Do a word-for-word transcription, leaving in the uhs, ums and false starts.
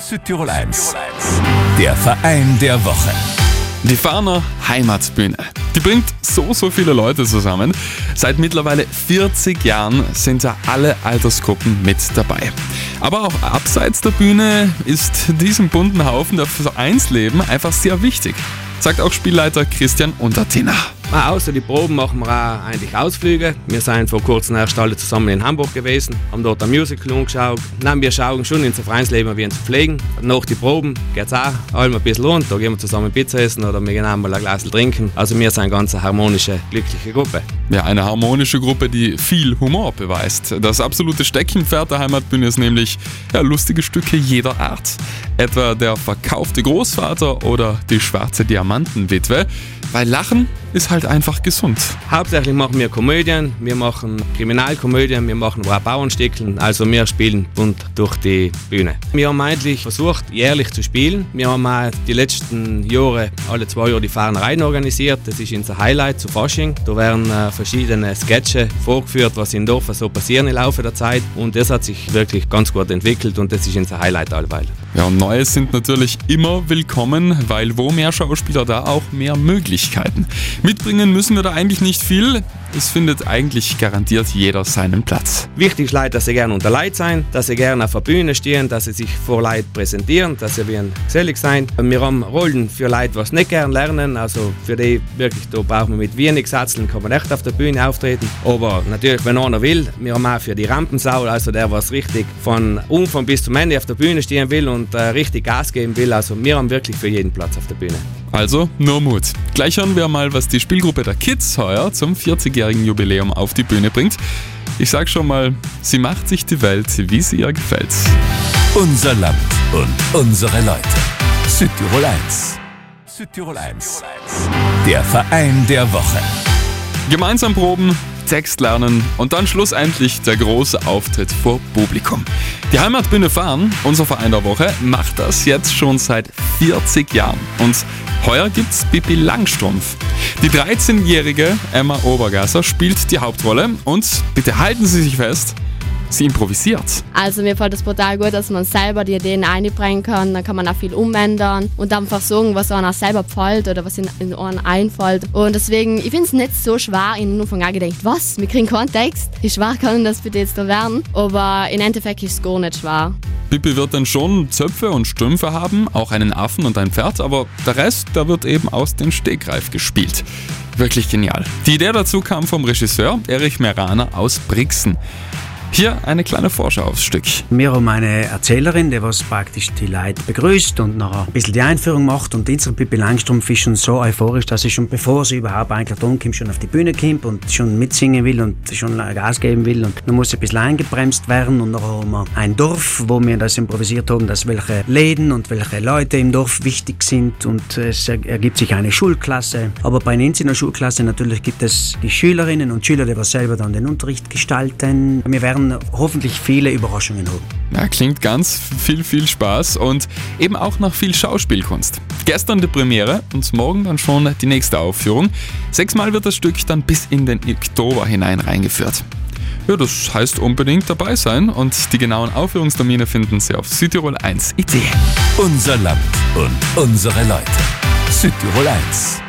Südtirol eins, der Verein der Woche. Die Farner Heimatbühne. Die bringt so, so viele Leute zusammen. Seit mittlerweile vierzig Jahren sind da alle Altersgruppen mit dabei. Aber auch abseits der Bühne ist diesem bunten Haufen das Vereinsleben einfach sehr wichtig, sagt auch Spielleiter Christian Untertiner. Ah, außer die Proben machen wir auch eigentlich Ausflüge. Wir sind vor kurzem erst alle zusammen in Hamburg gewesen, haben dort ein Musical angeschaut. Nein, wir schauen schon ins Vereinsleben wie ins Pflegen. Nach die Proben geht es auch allem ein bisschen rund. Da gehen wir zusammen Pizza essen oder wir gehen einmal ein Glas trinken. Also wir sind eine ganz harmonische, glückliche Gruppe. Ja, eine harmonische Gruppe, die viel Humor beweist. Das absolute Steckenpferd der Heimatbühne ist nämlich ja, lustige Stücke jeder Art. Etwa der verkaufte Großvater oder die schwarze Diamantenwitwe. Weil Lachen ist halt einfach gesund. Hauptsächlich machen wir Komödien, wir machen Kriminalkomödien, wir machen auch Bauernstückeln, also wir spielen bunt durch die Bühne. Wir haben eigentlich versucht, jährlich zu spielen. Wir haben auch die letzten Jahre alle zwei Jahre die Farnereien organisiert. Das ist unser Highlight zu Fasching. Da werden äh, verschiedene Sketche vorgeführt, was im Dorf so passieren im Laufe der Zeit. Und das hat sich wirklich ganz gut entwickelt und das ist unser Highlight allweil. Ja, und Neue sind natürlich immer willkommen, weil wo mehr Schauspieler, da auch mehr Möglichkeiten. Mitbringen müssen wir da eigentlich nicht viel. Es findet eigentlich garantiert jeder seinen Platz. Wichtig ist Leute, dass sie gerne unter Leid sein, dass sie gerne auf der Bühne stehen, dass sie sich vor Leid präsentieren, dass sie wie ein gesellig sein. Wir haben Rollen für Leute, die nicht gerne lernen. Also für die wirklich, da brauchen wir mit wenig Satzeln, kann man echt auf der Bühne auftreten. Aber natürlich, wenn einer will, wir haben auch für die Rampensau, also der, was richtig von Anfang bis zum Ende auf der Bühne stehen will und äh, richtig Gas geben will. Also wir haben wirklich für jeden Platz auf der Bühne. Also nur Mut. Gleich hören wir mal, was die Spielgruppe der Kids heuer zum vierzigjährigen Jubiläum auf die Bühne bringt. Ich sag schon mal, sie macht sich die Welt, wie sie ihr gefällt. Unser Land und unsere Leute. Südtirol eins. Südtirol eins, der Verein der Woche. Gemeinsam proben, Text lernen und dann schlussendlich der große Auftritt vor Publikum. Die Heimatbühne Farn, unser Verein der Woche, macht das jetzt schon seit vierzig Jahren. Und heuer gibt's Pippi Langstrumpf. Die dreizehnjährige Emma Obergasser spielt die Hauptrolle und bitte halten Sie sich fest, sie improvisiert. Also mir fällt es brutal gut, dass man selber die Ideen einbringen kann, dann kann man auch viel umändern und einfach sagen, was einem auch selber gefällt oder was in einem einfällt. Und deswegen, ich finde es nicht so schwer, in den Anfang auch gedacht, was, wir kriegen keinen Text, wie schwer kann das bitte jetzt da werden? Aber im Endeffekt ist es gar nicht schwer. Pippi wird dann schon Zöpfe und Strümpfe haben, auch einen Affen und ein Pferd, aber der Rest, der wird eben aus dem Stegreif gespielt. Wirklich genial. Die Idee dazu kam vom Regisseur Erich Meraner aus Brixen. Hier eine kleine Vorschau aufs Stück. Wir haben eine Erzählerin, die was praktisch die Leute begrüßt und noch ein bisschen die Einführung macht. Und unsere Pippi Langstrumpf ist schon so euphorisch, dass sie schon bevor sie überhaupt eigentlich da kommt, schon auf die Bühne kommt und schon mitsingen will und schon Gas geben will. Und dann muss sie ein bisschen eingebremst werden. Und dann haben wir ein Dorf, wo wir das improvisiert haben, dass welche Läden und welche Leute im Dorf wichtig sind. Und es ergibt sich eine Schulklasse. Aber bei uns in der Schulklasse natürlich gibt es die Schülerinnen und Schüler, die was selber dann den Unterricht gestalten. Wir werden hoffentlich viele Überraschungen haben. Ja, klingt ganz viel, viel Spaß und eben auch nach viel Schauspielkunst. Gestern die Premiere und morgen dann schon die nächste Aufführung. Sechsmal wird das Stück dann bis in den Oktober hinein reingeführt. Ja, das heißt unbedingt dabei sein und die genauen Aufführungstermine finden Sie auf Südtirol eins punkt I T. Unser Land und unsere Leute. Südtirol eins.